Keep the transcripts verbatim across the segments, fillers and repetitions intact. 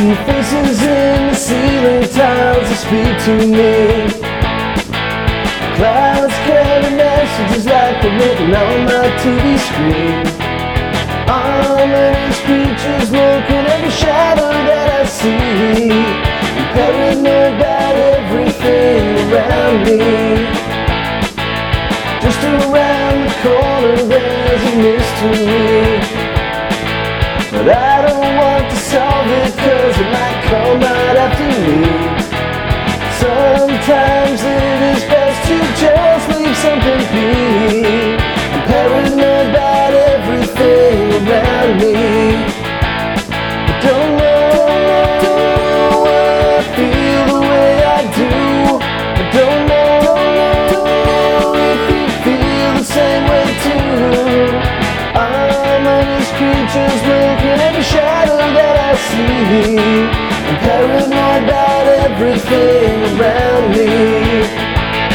see faces in the ceiling tiles that speak to me. Clouds carry messages like they're written on my T V screen. Ominous creatures lurking every shadow that I see. I'm paranoid about everything around me. Just around the corner there's a mystery, but I don't want to solve it, cause it might come right after me. Sometimes it is best to just leave something be. I'm paranoid about everything around me. I don't know why I feel the way I do. I don't know if you feel the same way too. Ominous creatures lurking every shadow that I see. I'm paranoid about everything around me.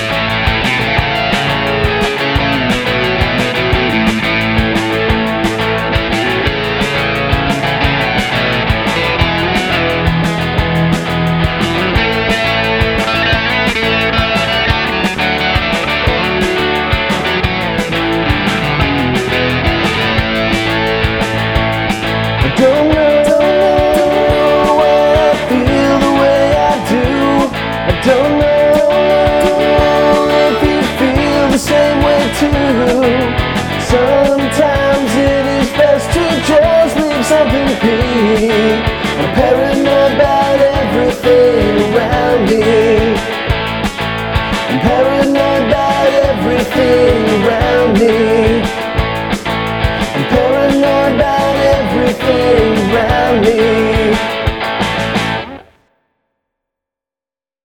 I don't know why I feel the way I do. I don't know if you feel the same way too. Sometimes it is best to just leave something be. I'm paranoid about everything around me. I'm paranoid about everything around me.